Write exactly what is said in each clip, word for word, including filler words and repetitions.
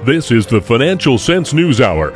This is the Financial Sense News Hour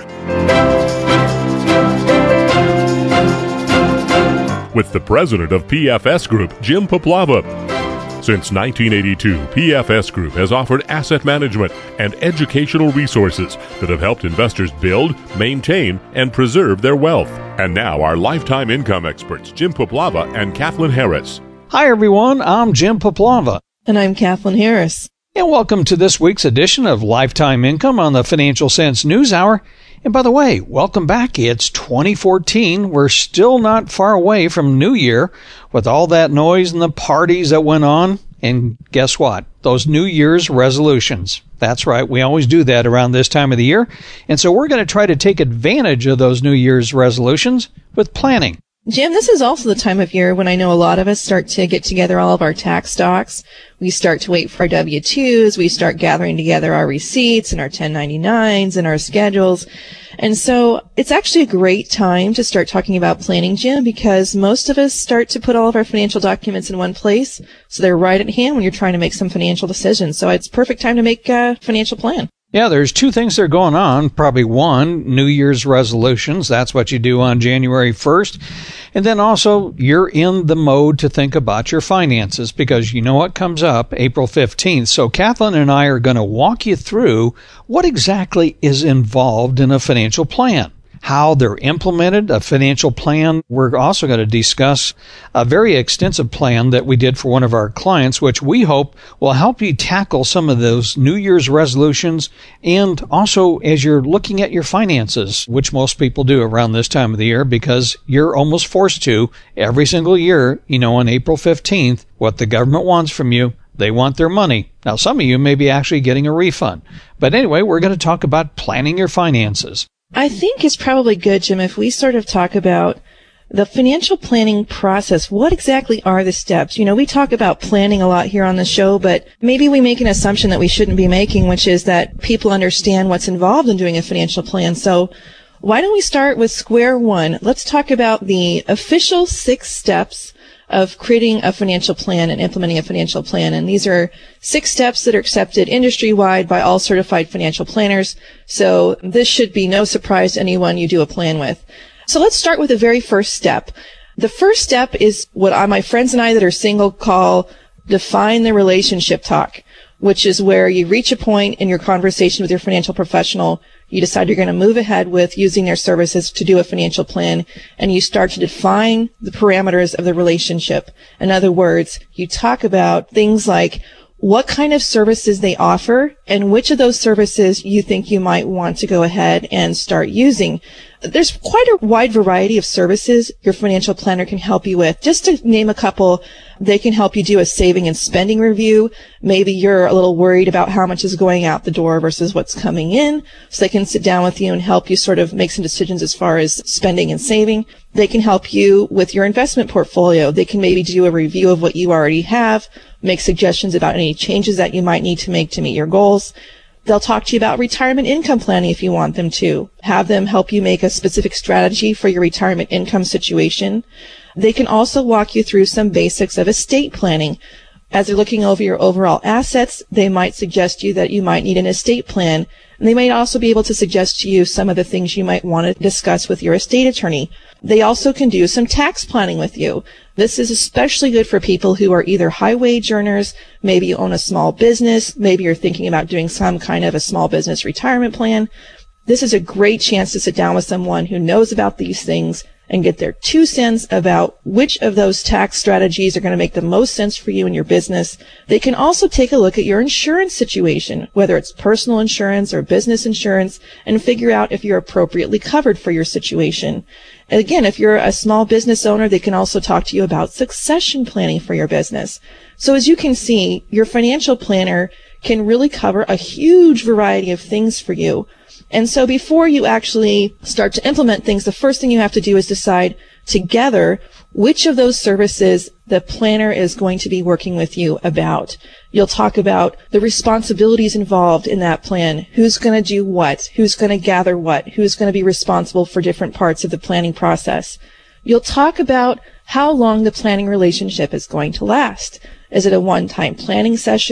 with the president of P F S Group, Jim Poplava. Since nineteen eighty-two, P F S Group has offered asset management and educational resources that have helped investors build, maintain, and preserve their wealth. And now our lifetime income experts, Jim Poplava and Kathleen Harris. Hi, everyone. I'm Jim Poplava. And I'm Kathleen Harris. And welcome to this week's edition of Lifetime Income on the Financial Sense News Hour. And by the way, welcome back. It's twenty fourteen. We're still not far away from New Year with all that noise and the parties that went on. And guess what? Those New Year's resolutions. That's right. We always do that around this time of the year. And so we're going to try to take advantage of those New Year's resolutions with planning. Jim, this is also the time of year when I know a lot of us start to get together all of our tax stocks. We start to wait for our W two's. We start gathering together our receipts and our ten ninety-nines and our schedules. And so it's actually a great time to start talking about planning, Jim, because most of us start to put all of our financial documents in one place. So they're right at hand when you're trying to make some financial decisions. So it's perfect time to make a financial plan. Yeah, there's two things that are going on. Probably one, New Year's resolutions. That's what you do on January first. And then also, you're in the mode to think about your finances because you know what comes up April fifteenth. So Kathleen and I are going to walk you through what exactly is involved in a financial plan, how they're implemented, a financial plan. We're also going to discuss a very extensive plan that we did for one of our clients, which we hope will help you tackle some of those New Year's resolutions. And also, as you're looking at your finances, which most people do around this time of the year because you're almost forced to every single year, you know, on April fifteenth, what the government wants from you. They want their money. Now, some of you may be actually getting a refund. But anyway, we're going to talk about planning your finances. I think it's probably good, Jim, if we sort of talk about the financial planning process. What exactly are the steps? You know, we talk about planning a lot here on the show, but maybe we make an assumption that we shouldn't be making, which is that people understand what's involved in doing a financial plan. So why don't we start with square one? Let's talk about the official six steps of creating a financial plan and implementing a financial plan. And these are six steps that are accepted industry-wide by all certified financial planners. So this should be no surprise to anyone you do a plan with. So let's start with the very first step. The first step is what I, my friends and I that are single call define the relationship talk, which is where you reach a point in your conversation with your financial professional. You decide you're going to move ahead with using their services to do a financial plan, and you start to define the parameters of the relationship. In other words, you talk about things like what kind of services they offer and which of those services you think you might want to go ahead and start using. There's quite a wide variety of services your financial planner can help you with. Just to name a couple, they can help you do a saving and spending review. Maybe you're a little worried about how much is going out the door versus what's coming in. So they can sit down with you and help you sort of make some decisions as far as spending and saving. They can help you with your investment portfolio. They can maybe do a review of what you already have, make suggestions about any changes that you might need to make to meet your goals. They'll talk to you about retirement income planning if you want them to. Have them help you make a specific strategy for your retirement income situation. They can also walk you through some basics of estate planning. As they're looking over your overall assets, they might suggest to you that you might need an estate plan. And they might also be able to suggest to you some of the things you might want to discuss with your estate attorney. They also can do some tax planning with you. This is especially good for people who are either high wage earners, maybe you own a small business, maybe you're thinking about doing some kind of a small business retirement plan. This is a great chance to sit down with someone who knows about these things and get their two cents about which of those tax strategies are going to make the most sense for you and your business. They can also take a look at your insurance situation, whether it's personal insurance or business insurance, and figure out if you're appropriately covered for your situation. And again, if you're a small business owner, they can also talk to you about succession planning for your business. So as you can see, your financial planner can really cover a huge variety of things for you. And so before you actually start to implement things, the first thing you have to do is decide together which of those services the planner is going to be working with you about. You'll talk about the responsibilities involved in that plan. Who's going to do what? Who's going to gather what? Who's going to be responsible for different parts of the planning process? You'll talk about how long the planning relationship is going to last. Is it a one-time planning session?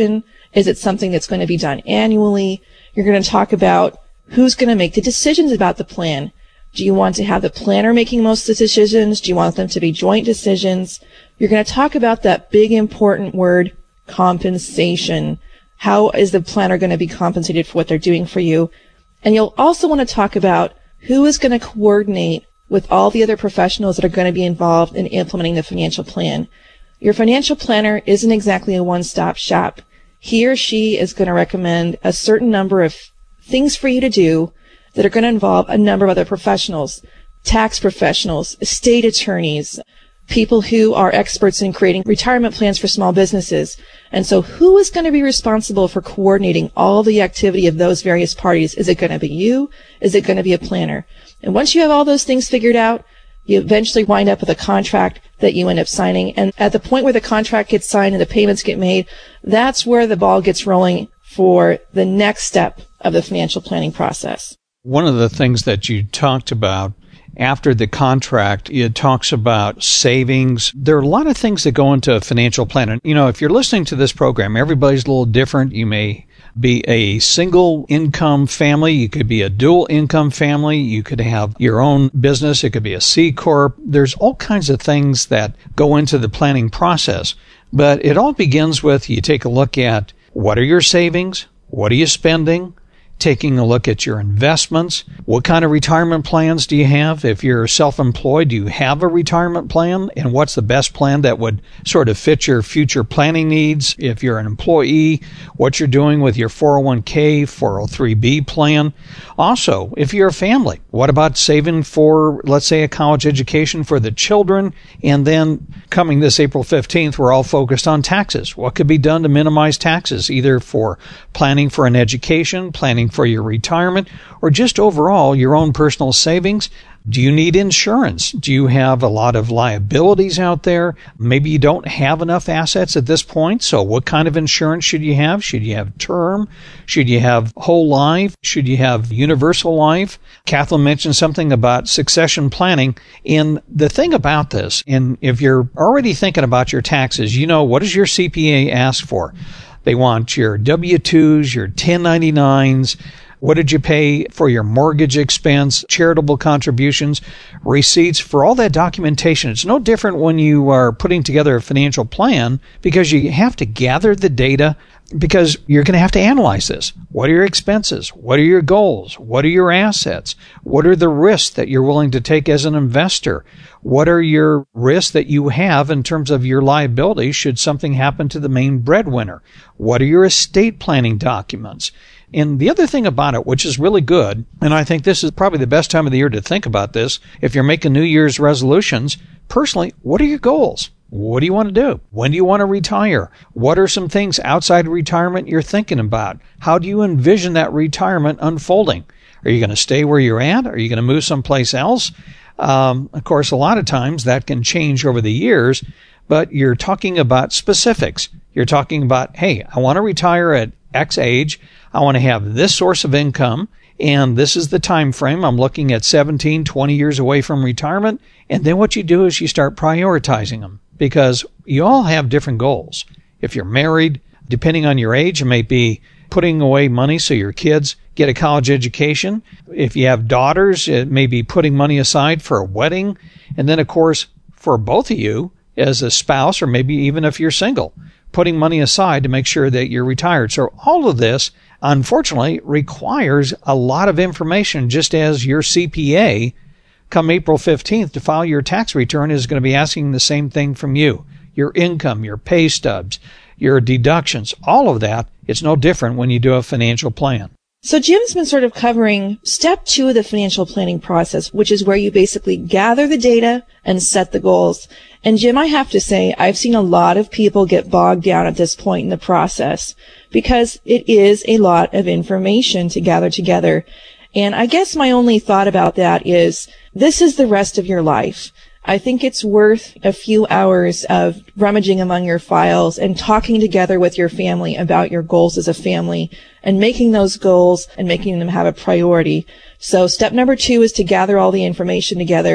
Is it something that's going to be done annually? You're going to talk about who's going to make the decisions about the plan. Do you want to have the planner making most of the decisions? Do you want them to be joint decisions? You're going to talk about that big important word, compensation. How is the planner going to be compensated for what they're doing for you? And you'll also want to talk about who is going to coordinate with all the other professionals that are going to be involved in implementing the financial plan. Your financial planner isn't exactly a one-stop shop. He or she is going to recommend a certain number of things for you to do that are going to involve a number of other professionals, tax professionals, estate attorneys, people who are experts in creating retirement plans for small businesses. And so who is going to be responsible for coordinating all the activity of those various parties? Is it going to be you? Is it going to be a planner? And once you have all those things figured out, you eventually wind up with a contract that you end up signing. And at the point where the contract gets signed and the payments get made, that's where the ball gets rolling for the next step of the financial planning process. One of the things that you talked about after the contract, it talks about savings. There are a lot of things that go into a financial plan. And, you know, if you're listening to this program, everybody's a little different. You may be a single income family. You could be a dual income family. You could have your own business. It could be a C Corp. There's all kinds of things that go into the planning process. But it all begins with you take a look at what are your savings? What are you spending? Taking a look at your investments. What kind of retirement plans do you have? If you're self-employed, do you have a retirement plan? And what's the best plan that would sort of fit your future planning needs? If you're an employee, what you're doing with your four oh one k, four oh three b plan. Also, if you're a family, what about saving for, let's say, a college education for the children? And then coming this April fifteenth, we're all focused on taxes. What could be done to minimize taxes, either for planning for an education, planning for your retirement, or just overall your own personal savings? Do you need insurance? Do you have a lot of liabilities out there? Maybe you don't have enough assets at this point. So what kind of insurance should you have? Should you have term? Should you have whole life? Should you have universal life? Kathleen mentioned something about succession planning. And the thing about this, and if you're already thinking about your taxes, you know, what does your C P A ask for? They want your W two's, your ten ninety-nines. What did you pay for your mortgage expense, charitable contributions, receipts, for all that documentation? It's no different when you are putting together a financial plan, because you have to gather the data, because you're going to have to analyze this. What are your expenses? What are your goals? What are your assets? What are the risks that you're willing to take as an investor? What are your risks that you have in terms of your liability should something happen to the main breadwinner? What are your estate planning documents? And the other thing about it, which is really good, and I think this is probably the best time of the year to think about this, if you're making New Year's resolutions, personally, what are your goals? What do you want to do? When do you want to retire? What are some things outside retirement you're thinking about? How do you envision that retirement unfolding? Are you going to stay where you're at? Are you going to move someplace else? Um, of course, a lot of times that can change over the years, but you're talking about specifics. You're talking about, hey, I want to retire at X age. I want to have this source of income, and this is the time frame. I'm looking at seventeen, twenty years away from retirement. And then what you do is you start prioritizing them, because you all have different goals. If you're married, depending on your age, it may be putting away money so your kids get a college education. If you have daughters, it may be putting money aside for a wedding. And then, of course, for both of you as a spouse, or maybe even if you're single, putting money aside to make sure that you're retired. So all of this, unfortunately, requires a lot of information, just as your C P A, come April fifteenth, to file your tax return, is going to be asking the same thing from you. Your income, your pay stubs, your deductions, all of that. It's no different when you do a financial plan. So Jim's been sort of covering step two of the financial planning process, which is where you basically gather the data and set the goals. And Jim, I have to say, I've seen a lot of people get bogged down at this point in the process, because it is a lot of information to gather together. And I guess my only thought about that is, this is the rest of your life. I think it's worth a few hours of rummaging among your files and talking together with your family about your goals as a family, and making those goals and making them have a priority. So step number two is to gather all the information together.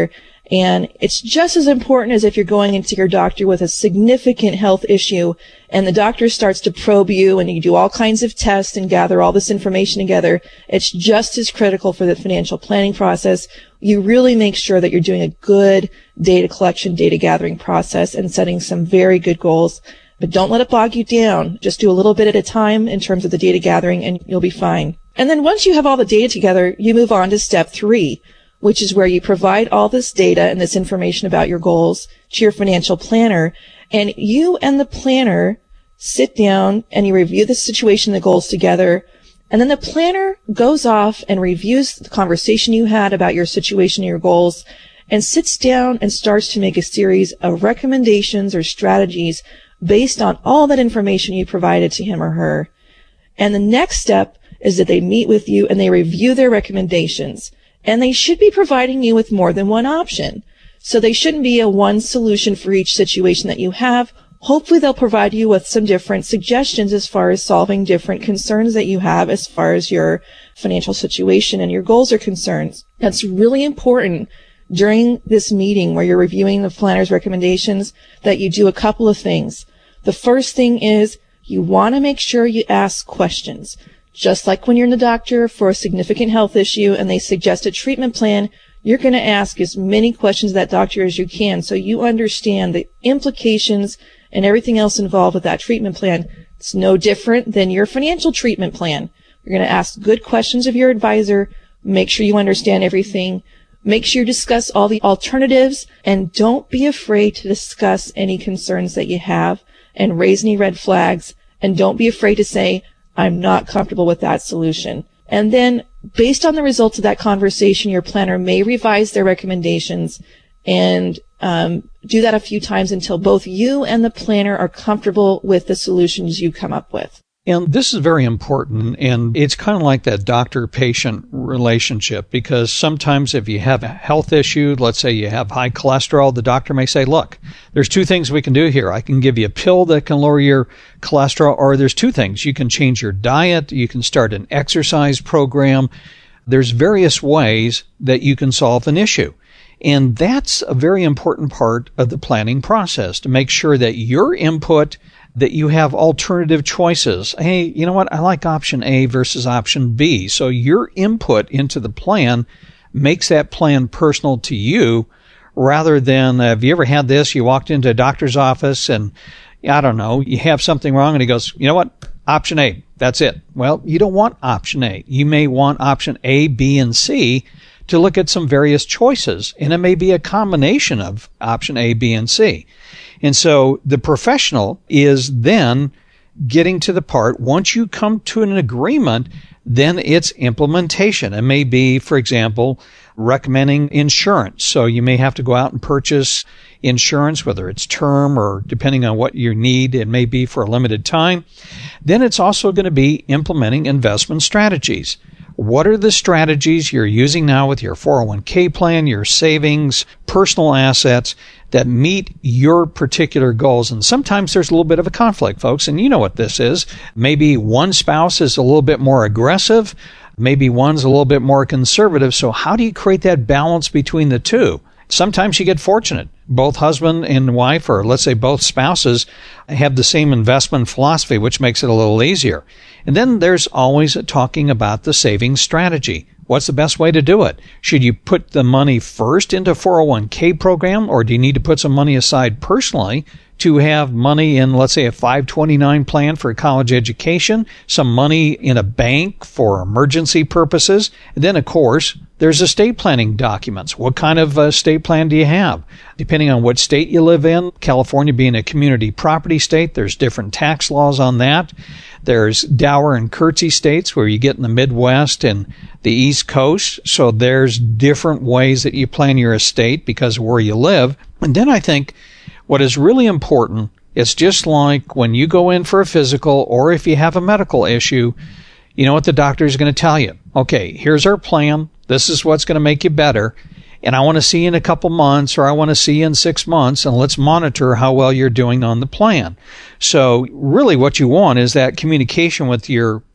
And it's just as important as if you're going into your doctor with a significant health issue and the doctor starts to probe you and you do all kinds of tests and gather all this information together. It's just as critical for the financial planning process. You really make sure that you're doing a good data collection, data gathering process and setting some very good goals. But don't let it bog you down. Just do a little bit at a time in terms of the data gathering and you'll be fine. And then once you have all the data together, you move on to step three, which is where you provide all this data and this information about your goals to your financial planner. And you and the planner sit down and you review the situation, the goals together. And then the planner goes off and reviews the conversation you had about your situation and your goals and sits down and starts to make a series of recommendations or strategies based on all that information you provided to him or her. And the next step is that they meet with you and they review their recommendations. And they should be providing you with more than one option. So they shouldn't be a one solution for each situation that you have. Hopefully they'll provide you with some different suggestions as far as solving different concerns that you have as far as your financial situation and your goals are concerned. That's really important during this meeting where you're reviewing the planner's recommendations that you do a couple of things. The first thing is you want to make sure you ask questions. Just like when you're in the doctor for a significant health issue and they suggest a treatment plan, you're going to ask as many questions of that doctor as you can so you understand the implications and everything else involved with that treatment plan. It's no different than your financial treatment plan. You're going to ask good questions of your advisor, make sure you understand everything, make sure you discuss all the alternatives, and don't be afraid to discuss any concerns that you have and raise any red flags, and don't be afraid to say, I'm not comfortable with that solution. And then based on the results of that conversation, your planner may revise their recommendations and um, do that a few times until both you and the planner are comfortable with the solutions you come up with. And this is very important, and it's kind of like that doctor-patient relationship, because sometimes if you have a health issue, let's say you have high cholesterol, the doctor may say, look, there's two things we can do here. I can give you a pill that can lower your cholesterol, or there's two things. You can change your diet, you can start an exercise program. There's various ways that you can solve an issue. And that's a very important part of the planning process, to make sure that your input, that you have alternative choices. Hey, you know what? I like option A versus option B. So your input into the plan makes that plan personal to you rather than, uh, have you ever had this? You walked into a doctor's office and, I don't know, you have something wrong and he goes, you know what? Option A. That's it. Well, you don't want option A. You may want option A, B, and C to look at some various choices. And it may be a combination of option A, B, and C. And so the professional is then getting to the part, once you come to an agreement, then it's implementation. It may be, for example, recommending insurance. So you may have to go out and purchase insurance, whether it's term or depending on what you need, it may be for a limited time. Then it's also going to be implementing investment strategies. What are the strategies you're using now with your four oh one k plan, your savings, personal assets that meet your particular goals? And sometimes there's a little bit of a conflict, folks, and you know what this is. Maybe one spouse is a little bit more aggressive. Maybe one's a little bit more conservative. So how do you create that balance between the two? Sometimes you get fortunate. Both husband and wife, or let's say both spouses, have the same investment philosophy, which makes it a little easier. And then there's always talking about the savings strategy. What's the best way to do it? Should you put the money first into a four oh one k program, or do you need to put some money aside personally to have money in, let's say, a five twenty-nine plan for a college education, some money in a bank for emergency purposes? And then, of course, there's estate planning documents. What kind of estate plan do you have? Depending on what state you live in, California being a community property state, there's different tax laws on that. There's dower and curtsy states where you get in the Midwest and the East Coast. So there's different ways that you plan your estate because of where you live. And then I think what is really important, it's just like when you go in for a physical or if you have a medical issue, you know what the doctor is going to tell you. Okay, here's our plan. This is what's going to make you better. And I want to see you in a couple months, or I want to see you in six months, and let's monitor how well you're doing on the plan. So really what you want is that communication with your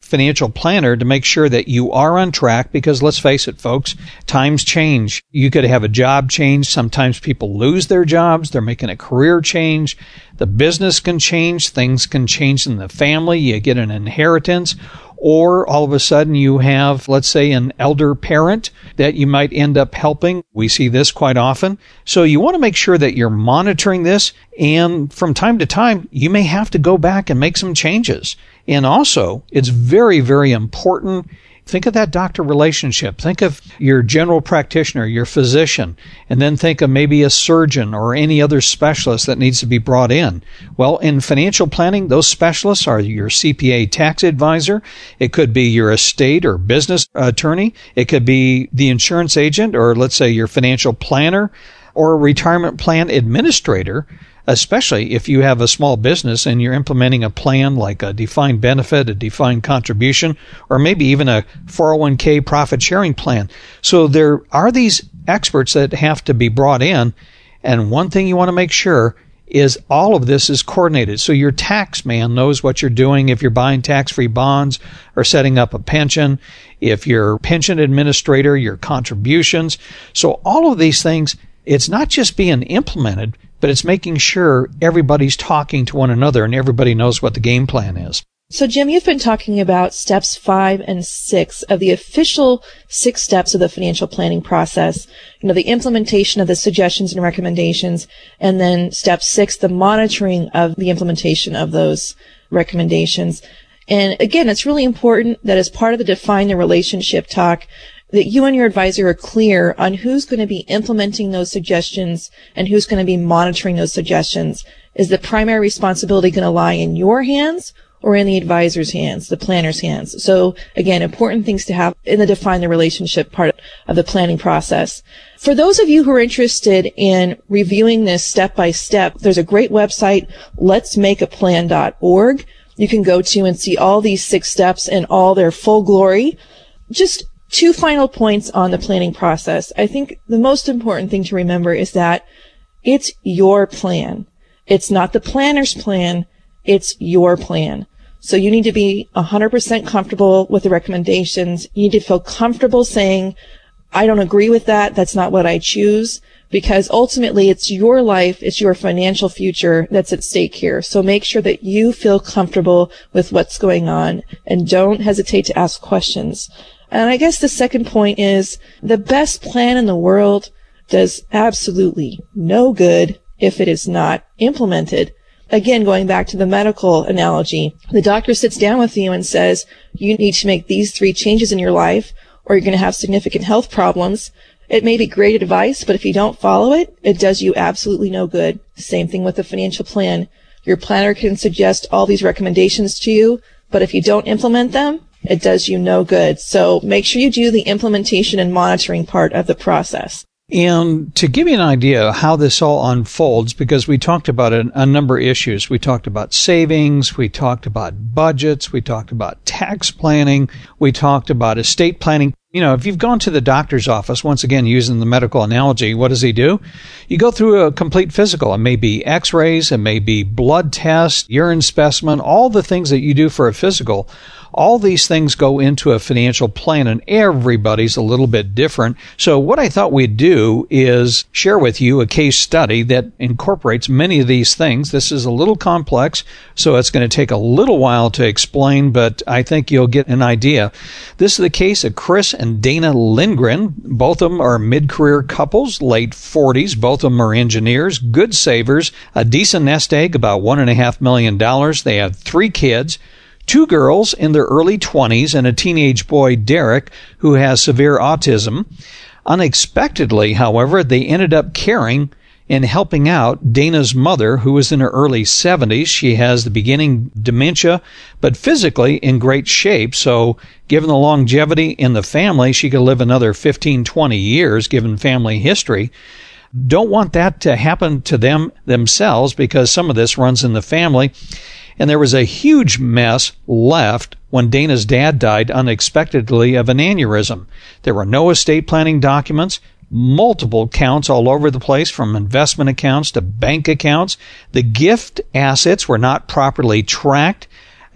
financial planner to make sure that you are on track, because let's face it, folks, times change. You could have a job change. Sometimes people lose their jobs. They're making a career change. The business can change. Things can change in the family. You get an inheritance. Or all of a sudden you have, let's say, an elder parent that you might end up helping. We see this quite often. So you want to make sure that you're monitoring this. And from time to time, you may have to go back and make some changes. And also, it's very, very important. Think of that doctor relationship. Think of your general practitioner, your physician, and then think of maybe a surgeon or any other specialist that needs to be brought in. Well, in financial planning, those specialists are your C P A tax advisor. It could be your estate or business attorney. It could be the insurance agent, or let's say your financial planner or a retirement plan administrator. Especially if you have a small business and you're implementing a plan like a defined benefit, a defined contribution, or maybe even a four oh one k profit sharing plan. So there are these experts that have to be brought in. And one thing you want to make sure is all of this is coordinated. So your tax man knows what you're doing if you're buying tax-free bonds or setting up a pension, if you're a pension administrator, your contributions. So all of these things, it's not just being implemented, but it's making sure everybody's talking to one another and everybody knows what the game plan is. So, Jim, you've been talking about steps five and six of the official six steps of the financial planning process. You know, the implementation of the suggestions and recommendations, and then step six, the monitoring of the implementation of those recommendations. And again, it's really important that as part of the define the relationship talk, that you and your advisor are clear on who's going to be implementing those suggestions and who's going to be monitoring those suggestions. Is the primary responsibility going to lie in your hands or in the advisor's hands, the planner's hands? So again, important things to have in the define the relationship part of the planning process. For those of you who are interested in reviewing this step by step, there's a great website, lets make a plan dot org. You can go to and see all these six steps in all their full glory. Just two final points on the planning process. I think the most important thing to remember is that it's your plan. It's not the planner's plan. It's your plan. So you need to be one hundred percent comfortable with the recommendations. You need to feel comfortable saying, I don't agree with that. That's not what I choose. Because ultimately it's your life, it's your financial future that's at stake here. So make sure that you feel comfortable with what's going on and don't hesitate to ask questions. And I guess the second point is the best plan in the world does absolutely no good if it is not implemented. Again, going back to the medical analogy, the doctor sits down with you and says, you need to make these three changes in your life or you're going to have significant health problems. It may be great advice, but if you don't follow it, it does you absolutely no good. Same thing with the financial plan. Your planner can suggest all these recommendations to you, but if you don't implement them, it does you no good. So make sure you do the implementation and monitoring part of the process. And to give you an idea of how this all unfolds, because we talked about a, a number of issues. We talked about savings. We talked about budgets. We talked about tax planning. We talked about estate planning. You know, if you've gone to the doctor's office, once again, using the medical analogy, what does he do? You go through a complete physical. It may be x-rays. It may be blood tests, urine specimen, all the things that you do for a physical. All these things go into a financial plan, and everybody's a little bit different. So what I thought we'd do is share with you a case study that incorporates many of these things. This is a little complex, so it's going to take a little while to explain, but I think you'll get an idea. This is the case of Chris and Dana Lindgren. Both of them are mid-career couples, late forties. Both of them are engineers, good savers, a decent nest egg, about one and a half million dollars. They have three kids. Two girls in their early twenties and a teenage boy, Derek, who has severe autism. Unexpectedly, however, they ended up caring and helping out Dana's mother, who is in her early seventies. She has the beginning dementia, but physically in great shape. So given the longevity in the family, she could live another fifteen, twenty years, given family history. Don't want that to happen to them themselves, because some of this runs in the family. And there was a huge mess left when Dana's dad died unexpectedly of an aneurysm. There were no estate planning documents, multiple accounts all over the place, from investment accounts to bank accounts. The gift assets were not properly tracked.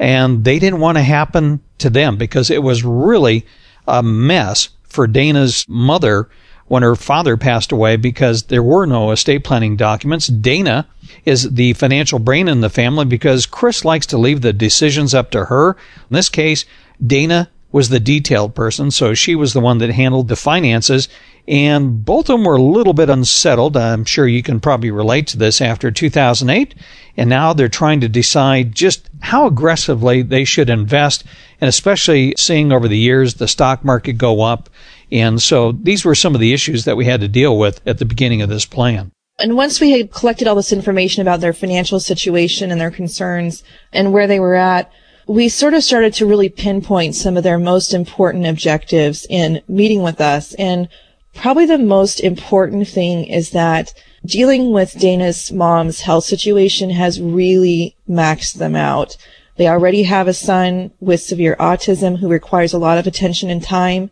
and they didn't want to happen to them because it was really a mess for Dana's mother when her father passed away because there were no estate planning documents. Dana is the financial brain in the family because Chris likes to leave the decisions up to her. In this case, Dana was the detailed person, so she was the one that handled the finances, and both of them were a little bit unsettled. I'm sure you can probably relate to this after two thousand eight, and now they're trying to decide just how aggressively they should invest, and especially seeing over the years the stock market go up. And so these were some of the issues that we had to deal with at the beginning of this plan. And once we had collected all this information about their financial situation and their concerns and where they were at, we sort of started to really pinpoint some of their most important objectives in meeting with us. And probably the most important thing is that dealing with Dana's mom's health situation has really maxed them out. They already have a son with severe autism who requires a lot of attention and time.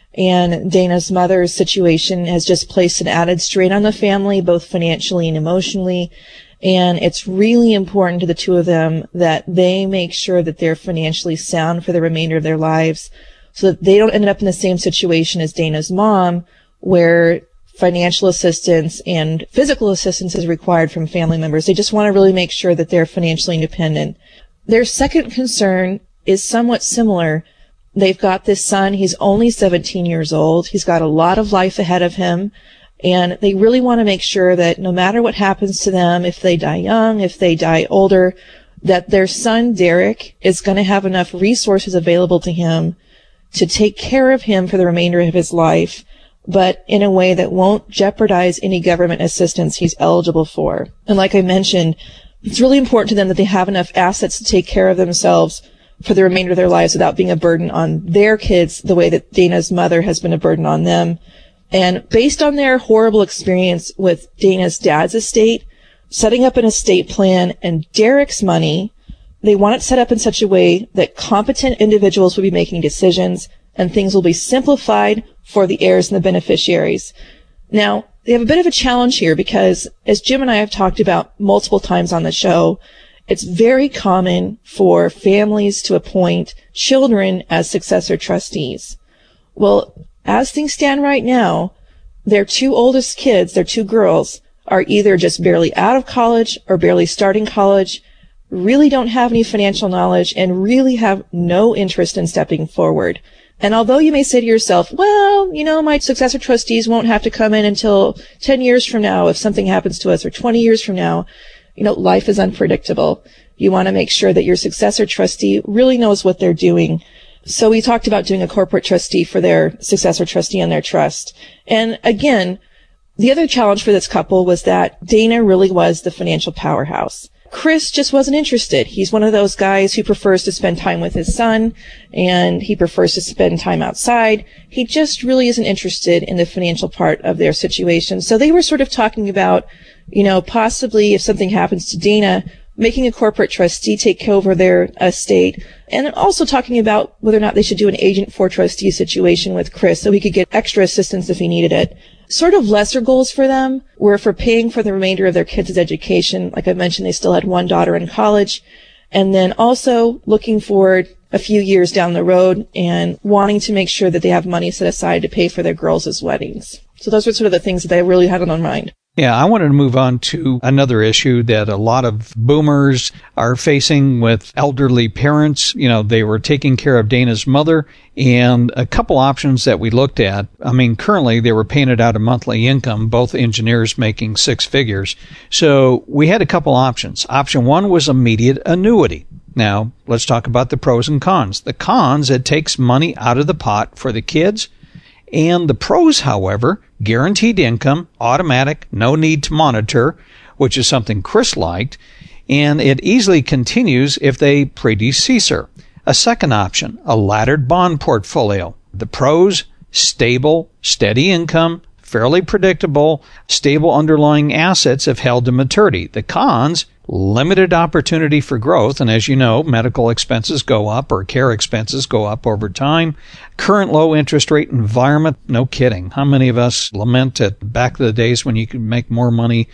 And Dana's mother's situation has just placed an added strain on the family, both financially and emotionally. And it's really important to the two of them that they make sure that they're financially sound for the remainder of their lives so that they don't end up in the same situation as Dana's mom, where financial assistance and physical assistance is required from family members. They just want to really make sure that they're financially independent. Their second concern is somewhat similar. They've got this son. He's only seventeen years old. He's got a lot of life ahead of him. And they really want to make sure that no matter what happens to them, if they die young, if they die older, that their son, Derek, is going to have enough resources available to him to take care of him for the remainder of his life, but in a way that won't jeopardize any government assistance he's eligible for. And like I mentioned, it's really important to them that they have enough assets to take care of themselves for the remainder of their lives without being a burden on their kids the way that Dana's mother has been a burden on them. And based on their horrible experience with Dana's dad's estate, setting up an estate plan and Derek's money, they want it set up in such a way that competent individuals will be making decisions and things will be simplified for the heirs and the beneficiaries. Now, they have a bit of a challenge here because, as Jim and I have talked about multiple times on the show, it's very common for families to appoint children as successor trustees. Well, as things stand right now, their two oldest kids, their two girls, are either just barely out of college or barely starting college, really don't have any financial knowledge, and really have no interest in stepping forward. And although you may say to yourself, well, you know, my successor trustees won't have to come in until ten years from now if something happens to us, or twenty years from now, you know, life is unpredictable. You want to make sure that your successor trustee really knows what they're doing. So we talked about doing a corporate trustee for their successor trustee on their trust. And again, the other challenge for this couple was that Dana really was the financial powerhouse. Chris just wasn't interested. He's one of those guys who prefers to spend time with his son, and he prefers to spend time outside. He just really isn't interested in the financial part of their situation. So they were sort of talking about, you know, possibly if something happens to Dana, making a corporate trustee take over their estate, and also talking about whether or not they should do an agent for trustee situation with Chris so he could get extra assistance if he needed it. Sort of lesser goals for them were for paying for the remainder of their kids' education. Like I mentioned, they still had one daughter in college. And then also looking forward a few years down the road and wanting to make sure that they have money set aside to pay for their girls' weddings. So those were sort of the things that they really had on their mind. Yeah, I wanted to move on to another issue that a lot of boomers are facing with elderly parents. You know, they were taking care of Dana's mother, and a couple options that we looked at. I mean, currently they were paying it out of monthly income, both engineers making six figures. So we had a couple options. Option one was immediate annuity. Now, let's talk about the pros and cons. The cons, it takes money out of the pot for the kids. And the pros, however, guaranteed income, automatic, no need to monitor, which is something Chris liked, and it easily continues if they predecease her. A second option, a laddered bond portfolio. The pros, stable, steady income, fairly predictable, stable underlying assets if held to maturity. The cons, limited opportunity for growth, and as you know, medical expenses go up or care expenses go up over time. Current low interest rate environment, no kidding. How many of us lament at back to the days when you could make more money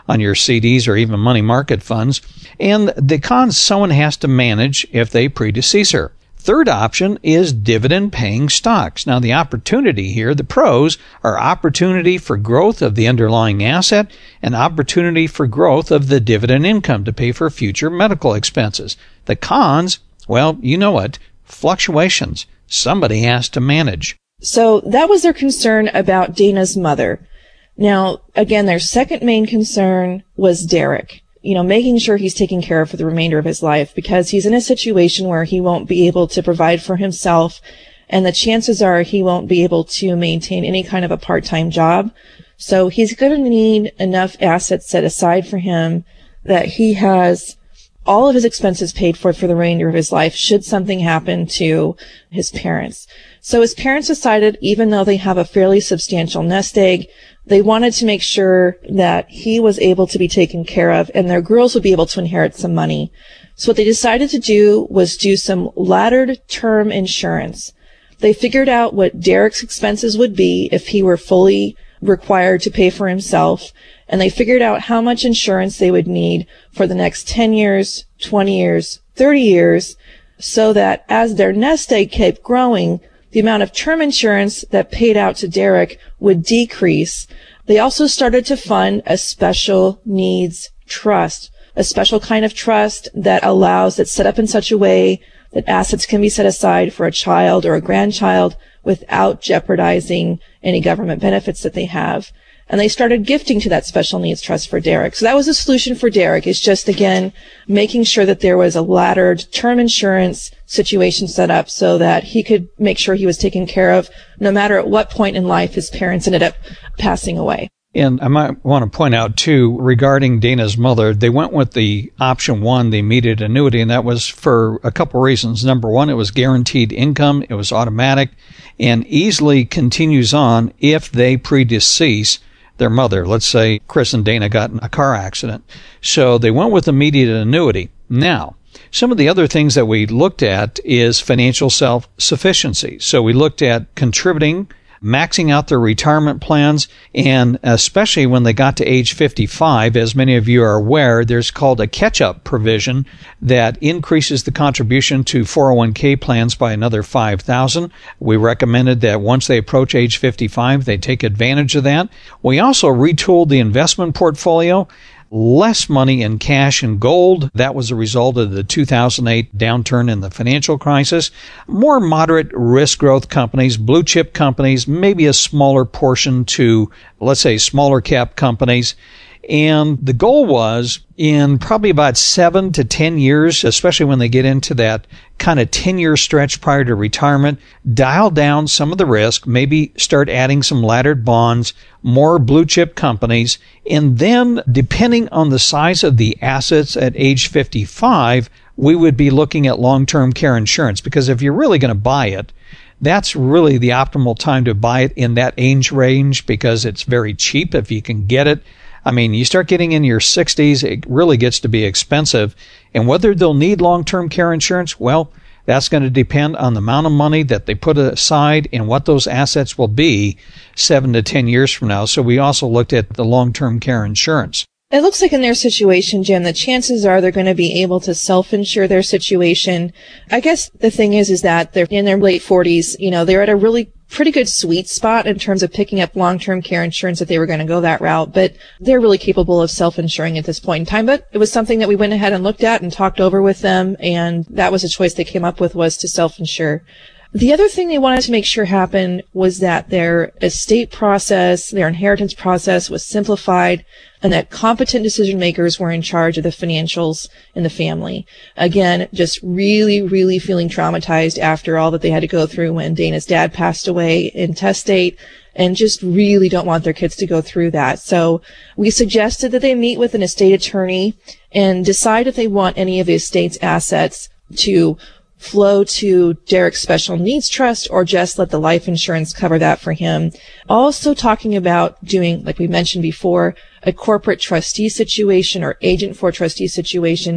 on your C Ds or even money market funds. And the cons someone has to manage if they predecease her. Third option is dividend-paying stocks. Now, the opportunity here, the pros, are opportunity for growth of the underlying asset and opportunity for growth of the dividend income to pay for future medical expenses. The cons, well, you know it, fluctuations. Somebody has to manage. So that was their concern about Dana's mother. Now, again, their second main concern was Derek. You know, making sure he's taken care of for the remainder of his life, because he's in a situation where he won't be able to provide for himself, and the chances are he won't be able to maintain any kind of a part-time job. So he's going to need enough assets set aside for him that he has all of his expenses paid for for the remainder of his life should something happen to his parents. So his parents decided, even though they have a fairly substantial nest egg, they wanted to make sure that he was able to be taken care of and their girls would be able to inherit some money. So what they decided to do was do some laddered term insurance. They figured out what Derek's expenses would be if he were fully required to pay for himself, and they figured out how much insurance they would need for the next ten years, twenty years, thirty years, so that as their nest egg kept growing, the amount of term insurance that paid out to Derek would decrease. They also started to fund a special needs trust, a special kind of trust that allows, that's set up in such a way that assets can be set aside for a child or a grandchild without jeopardizing any government benefits that they have. And they started gifting to that special needs trust for Derek. So that was a solution for Derek. It's just, again, making sure that there was a laddered term insurance situation set up so that he could make sure he was taken care of no matter at what point in life his parents ended up passing away. And I might want to point out, too, regarding Dana's mother, they went with the option one, the immediate annuity, and that was for a couple reasons. Number one, it was guaranteed income, it was automatic, and easily continues on if they predecease their mother. Let's say Chris and Dana got in a car accident. So they went with immediate annuity. Now, some of the other things that we looked at is financial self-sufficiency. So we looked at contributing, maxing out their retirement plans, and especially when they got to age fifty-five, as many of you are aware, there's called a catch-up provision that increases the contribution to four oh one k plans by another five thousand dollars. We recommended that once they approach age fifty-five, they take advantage of that. We also retooled the investment portfolio. Less money in cash and gold. That was a result of the two thousand eight downturn in the financial crisis. More moderate risk growth companies, blue chip companies, maybe a smaller portion to, let's say, smaller cap companies. And the goal was in probably about seven to ten years, especially when they get into that kind of ten-year stretch prior to retirement, dial down some of the risk, maybe start adding some laddered bonds, more blue chip companies, and then depending on the size of the assets at age fifty-five, we would be looking at long-term care insurance, because if you're really going to buy it, that's really the optimal time to buy it in that age range, because it's very cheap if you can get it. I mean, you start getting in your sixties, it really gets to be expensive. And whether they'll need long-term care insurance, well, that's going to depend on the amount of money that they put aside and what those assets will be seven to ten years from now. So we also looked at the long-term care insurance. It looks like in their situation, Jim, the chances are they're going to be able to self-insure their situation. I guess the thing is, is that they're in their late forties. You know, they're at a really pretty good sweet spot in terms of picking up long-term care insurance if they were going to go that route, but they're really capable of self-insuring at this point in time. But it was something that we went ahead and looked at and talked over with them, and that was a choice they came up with, was to self-insure. The other thing they wanted to make sure happened was that their estate process, their inheritance process was simplified, and that competent decision makers were in charge of the financials in the family. Again, just really, really feeling traumatized after all that they had to go through when Dana's dad passed away intestate, and just really don't want their kids to go through that. So we suggested that they meet with an estate attorney and decide if they want any of the estate's assets to flow to Derek's special needs trust or just let the life insurance cover that for him. Also talking about doing, like we mentioned before, a corporate trustee situation or agent for trustee situation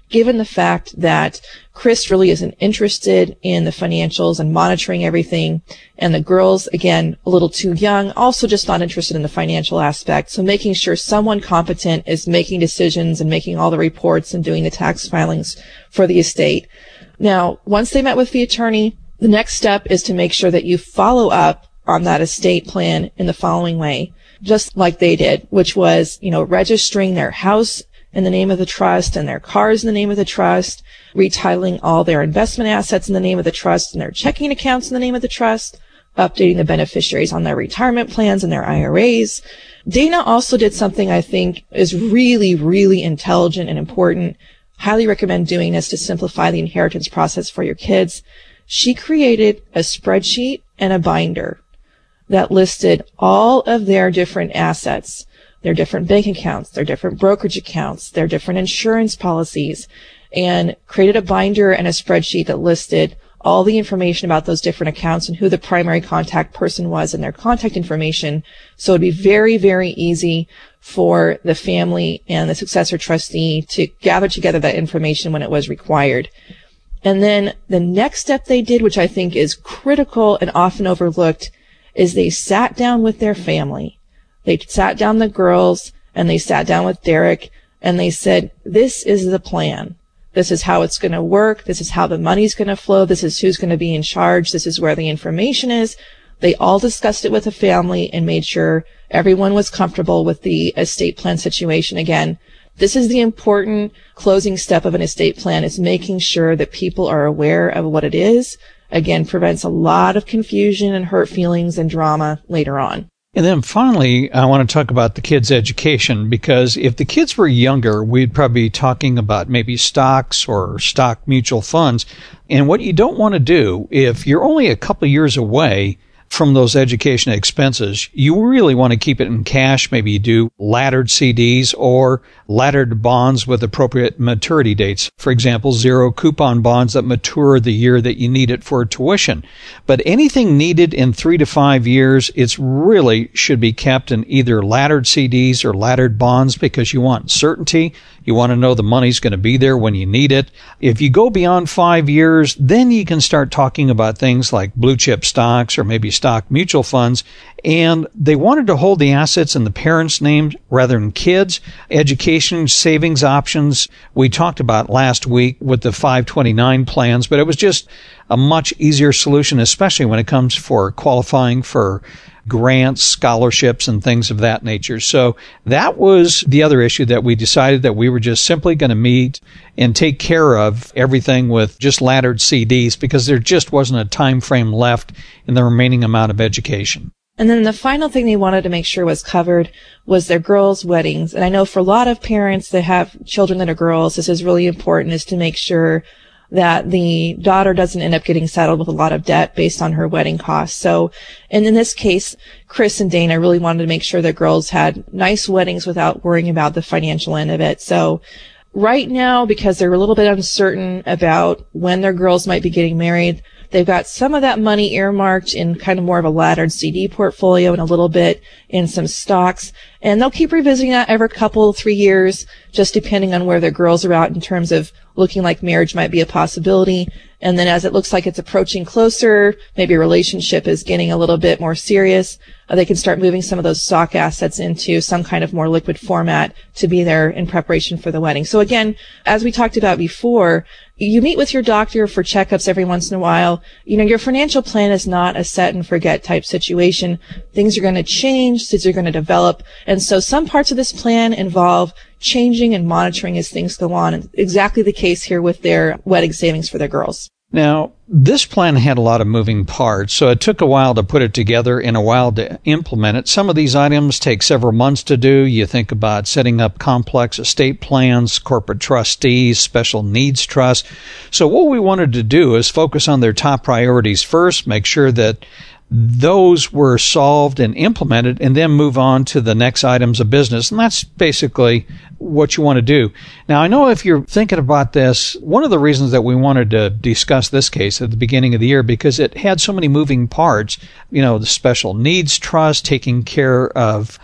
given the fact that Chris really isn't interested in the financials and monitoring everything, and the girls, again, a little too young, also just not interested in the financial aspect. So making sure someone competent is making decisions and making all the reports and doing the tax filings for the estate. Now, once they met with the attorney, the next step is to make sure that you follow up on that estate plan in the following way, just like they did, which was, you know, registering their house in the name of the trust and their cars in the name of the trust, retitling all their investment assets in the name of the trust and their checking accounts in the name of the trust, updating the beneficiaries on their retirement plans and their I R As. Dana also did something I think is really, really intelligent and important. Highly recommend doing this to simplify the inheritance process for your kids. She created a spreadsheet and a binder that listed all of their different assets, their different bank accounts, their different brokerage accounts, their different insurance policies, and created a binder and a spreadsheet that listed all the information about those different accounts and who the primary contact person was and their contact information. So it'd be very, very easy for the family and the successor trustee to gather together that information when it was required. And then the next step they did, which I think is critical and often overlooked, is they sat down with their family. They sat down the girls and they sat down with Derek and they said, this is the plan. This is how it's going to work. This is how the money's going to flow. This is who's going to be in charge. This is where the information is. They all discussed it with the family and made sure everyone was comfortable with the estate plan situation. Again, this is the important closing step of an estate plan, is making sure that people are aware of what it is. Again, prevents a lot of confusion and hurt feelings and drama later on. And then finally, I want to talk about the kids' education, because if the kids were younger, we'd probably be talking about maybe stocks or stock mutual funds. And what you don't want to do, if you're only a couple of years away from those education expenses, you really want to keep it in cash. Maybe you do laddered C Ds or laddered bonds with appropriate maturity dates. For example, zero coupon bonds that mature the year that you need it for tuition. But anything needed in three to five years, it's really should be kept in either laddered C Ds or laddered bonds, because you want certainty. You want to know the money's going to be there when you need it. If you go beyond five years, then you can start talking about things like blue chip stocks or maybe stock mutual funds. And they wanted to hold the assets in the parents' names rather than kids. Education savings options we talked about last week with the five twenty-nine plans, but it was just a much easier solution, especially when it comes for qualifying for grants, scholarships, and things of that nature. So that was the other issue that we decided that we were just simply going to meet and take care of everything with just laddered C Ds, because there just wasn't a time frame left in the remaining amount of education. And then the final thing they wanted to make sure was covered was their girls' weddings. And I know for a lot of parents that have children that are girls, this is really important, is to make sure that the daughter doesn't end up getting saddled with a lot of debt based on her wedding costs. So, and in this case, Chris and Dana really wanted to make sure that girls had nice weddings without worrying about the financial end of it. So right now, because they're a little bit uncertain about when their girls might be getting married, they've got some of that money earmarked in kind of more of a laddered C D portfolio and a little bit in some stocks. And they'll keep revisiting that every couple, three years, just depending on where their girls are at in terms of looking like marriage might be a possibility. And then as it looks like it's approaching closer, maybe a relationship is getting a little bit more serious, uh, they can start moving some of those stock assets into some kind of more liquid format to be there in preparation for the wedding. So again, as we talked about before, you meet with your doctor for checkups every once in a while. You know, your financial plan is not a set and forget type situation. Things are going to change, things are going to develop. And so some parts of this plan involve changing and monitoring as things go on. And exactly the case here with their wedding savings for their girls. Now, this plan had a lot of moving parts, so it took a while to put it together and a while to implement it. Some of these items take several months to do. You think about setting up complex estate plans, corporate trustees, special needs trusts. So what we wanted to do is focus on their top priorities first, make sure that those were solved and implemented, and then move on to the next items of business. And that's basically what you want to do. Now, I know if you're thinking about this, one of the reasons that we wanted to discuss this case at the beginning of the year, because it had so many moving parts, you know, the special needs trust, taking care of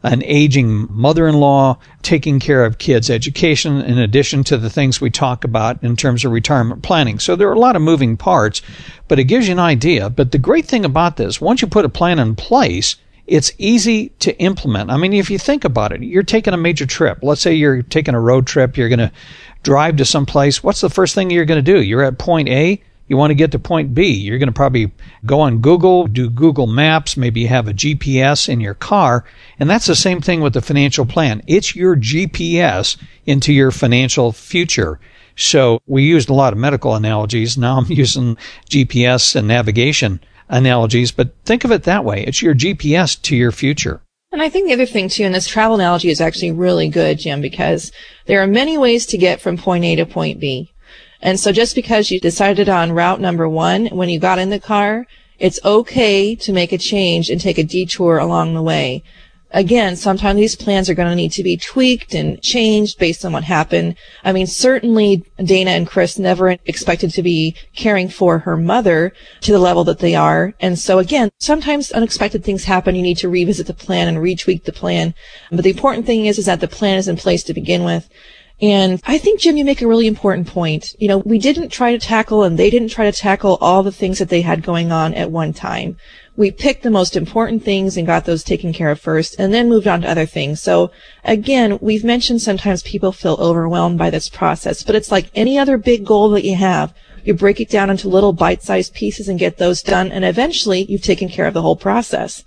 an aging mother-in-law, taking care of kids' education, in addition to the things we talk about in terms of retirement planning. So there are a lot of moving parts, but it gives you an idea. But the great thing about this, once you put a plan in place, it's easy to implement. I mean, if you think about it, you're taking a major trip. Let's say you're taking a road trip. You're going to drive to some place. What's the first thing you're going to do? You're at point A. You want to get to point B. You're going to probably go on Google, do Google Maps, maybe have a G P S in your car. And that's the same thing with the financial plan. It's your G P S into your financial future. So we used a lot of medical analogies. Now I'm using G P S and navigation analogies, but think of it that way. It's your G P S to your future. And I think the other thing, too, and this travel analogy is actually really good, Jim, because there are many ways to get from point A to point B. And so just because you decided on route number one when you got in the car, it's okay to make a change and take a detour along the way. Again, sometimes these plans are going to need to be tweaked and changed based on what happened. I mean, certainly Dana and Chris never expected to be caring for her mother to the level that they are. And so again, sometimes unexpected things happen. You need to revisit the plan and retweak the plan. But the important thing is, is that the plan is in place to begin with. And I think, Jim, you make a really important point. You know, we didn't try to tackle and they didn't try to tackle all the things that they had going on at one time. We picked the most important things and got those taken care of first and then moved on to other things. So again, we've mentioned sometimes people feel overwhelmed by this process, but it's like any other big goal that you have. You break it down into little bite-sized pieces and get those done, and eventually you've taken care of the whole process.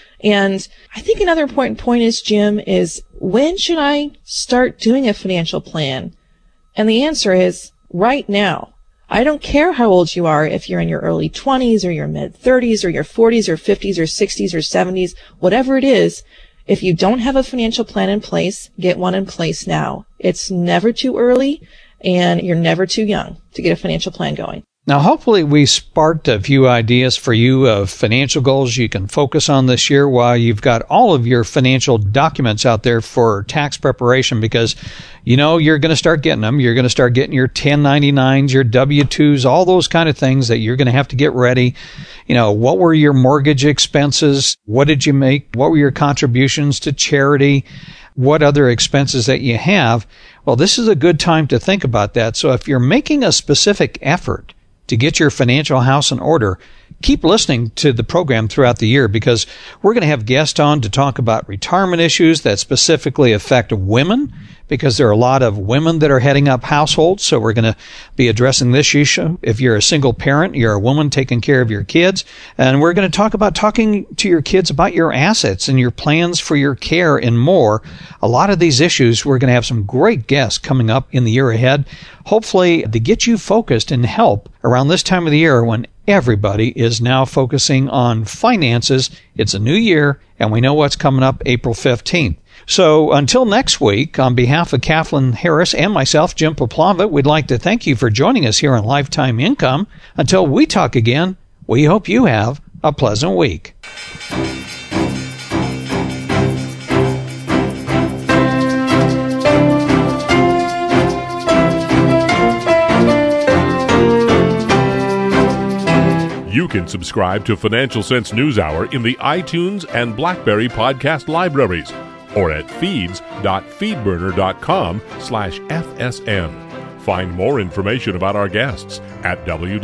And I think another important point is, Jim, is when should I start doing a financial plan? And the answer is right now. I don't care how old you are, if you're in your early twenties or your mid-thirties or your forties or fifties or sixties or seventies, whatever it is, if you don't have a financial plan in place, get one in place now. It's never too early, and you're never too young to get a financial plan going. Now, hopefully we sparked a few ideas for you of financial goals you can focus on this year while you've got all of your financial documents out there for tax preparation, because, you know, you're going to start getting them. You're going to start getting your ten ninety-nines, your W two's, all those kind of things that you're going to have to get ready. You know, what were your mortgage expenses? What did you make? What were your contributions to charity? What other expenses that you have? Well, this is a good time to think about that. So if you're making a specific effort to get your financial house in order, keep listening to the program throughout the year, because we're going to have guests on to talk about retirement issues that specifically affect women, because there are a lot of women that are heading up households. So we're going to be addressing this issue. If you're a single parent, you're a woman taking care of your kids. And we're going to talk about talking to your kids about your assets and your plans for your care and more. A lot of these issues, we're going to have some great guests coming up in the year ahead, hopefully to get you focused and help around this time of the year when everybody is now focusing on finances. It's a new year, and we know what's coming up April fifteenth. So until next week, on behalf of Kathleen Harris and myself, Jim Poplava, we'd like to thank you for joining us here on Lifetime Income. Until we talk again, we hope you have a pleasant week. You can subscribe to Financial Sense News Hour in the iTunes and BlackBerry podcast libraries, or at feeds.feedburner.com slash FSN. Find more information about our guests at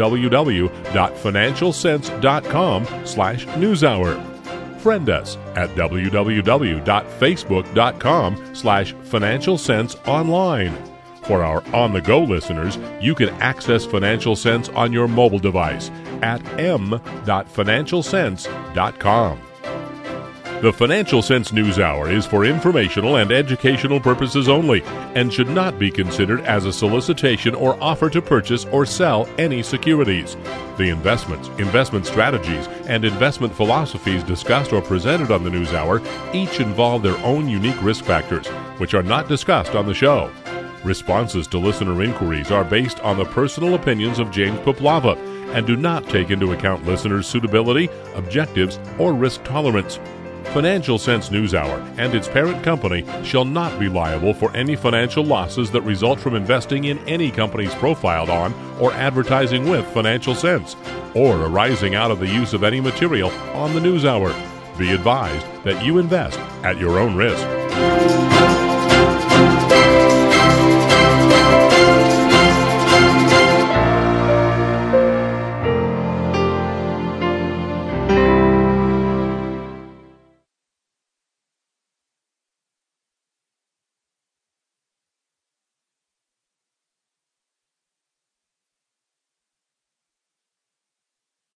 www.financialsense.com slash newshour. Friend us at www.facebook.com slash financialsenseonline. For our on-the-go listeners, you can access Financial Sense on your mobile device at m dot financial sense dot com. The Financial Sense News Hour is for informational and educational purposes only and should not be considered as a solicitation or offer to purchase or sell any securities. The investments, investment strategies, and investment philosophies discussed or presented on the News Hour each involve their own unique risk factors, which are not discussed on the show. Responses to listener inquiries are based on the personal opinions of James Poplava and do not take into account listeners' suitability, objectives, or risk tolerance. Financial Sense News Hour and its parent company shall not be liable for any financial losses that result from investing in any companies profiled on or advertising with Financial Sense, or arising out of the use of any material on the News Hour. Be advised that you invest at your own risk.